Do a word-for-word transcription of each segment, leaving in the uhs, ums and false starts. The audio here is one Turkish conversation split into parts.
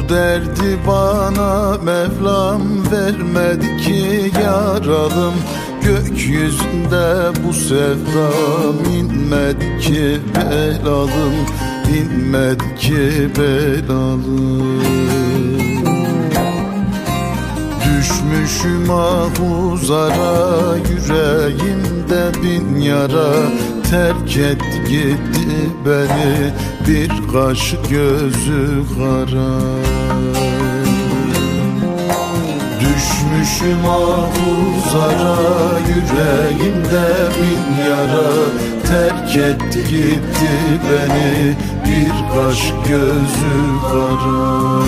Bu derdi bana Mevlam vermedi ki yaralım, gökyüzünde bu sevdam inmedi ki belalım, inmedi ki belalım. Düşmüşüm ahuzara, yüreğimde bin yara, terk etti gitti beni bir kaş gözü kara. Düşmüşüm ahuzara, yüreğimde bin yara, terk etti gitti beni bir kaş gözü kara.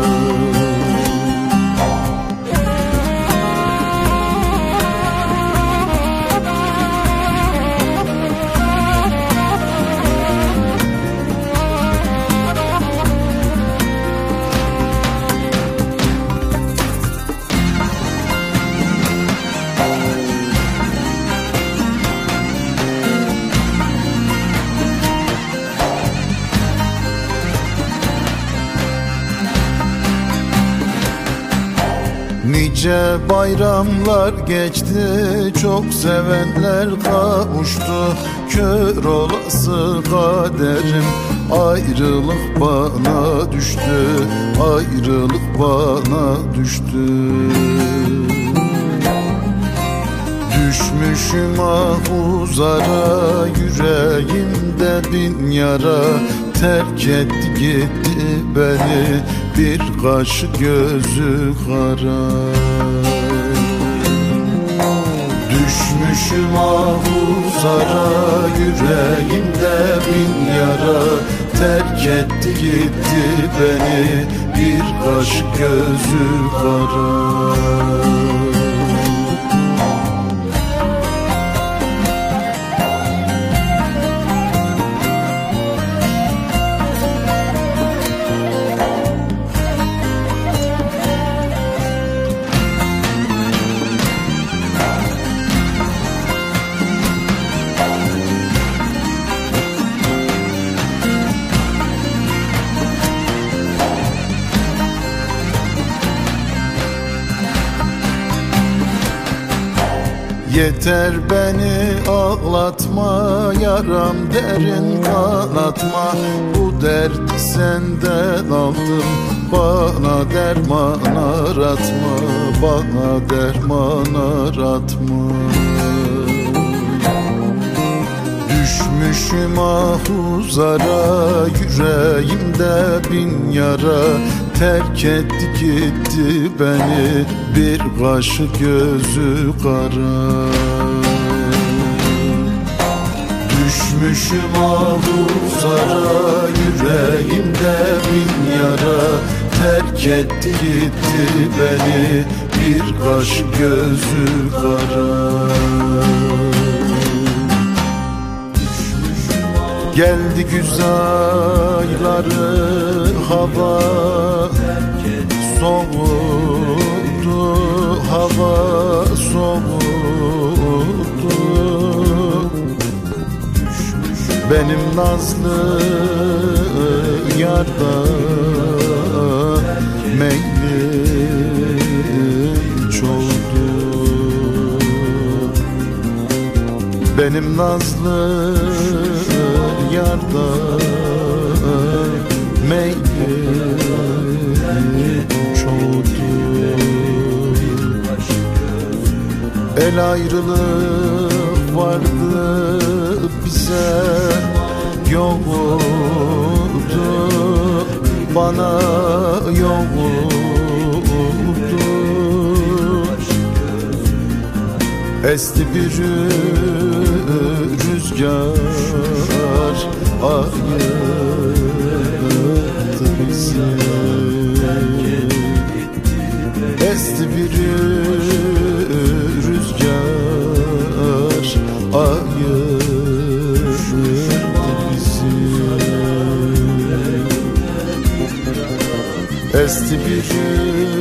Nice bayramlar geçti, çok sevenler kavuştu. Kör olası kaderim, ayrılık bana düştü, ayrılık bana düştü. Düşmüşüm ahuzara, yüreğimde bin yara, terk etti gitti beni bir kaş gözü kara. Düşmüşüm ahuzara, yüreğimde bin yara, terk etti gitti beni bir kaş gözü kara. Yeter beni ağlatma, yaram derin kanatma. Bu derdi senden aldım, bana derman aratma, bana derman aratma. Düşmüşüm ahuzara, yüreğimde bin yara, terk etti gitti beni bir kaş gözü kara. Düşmüşüm ahuzara, yüreğimde bin yara, terk etti gitti beni bir kaş gözü kara. Geldi güz ayları, hava soğudu, hava soğudu. Benim nazlı yarda meylim çoğdu. Benim nazlı yarda meylim çoğdu. El ayrılık vardı bize, yoktu bana, yoktu. Esti bir rüzgar, ayırdı bizi. Esti bir rüzgar, ayırdı bizi. Esti bir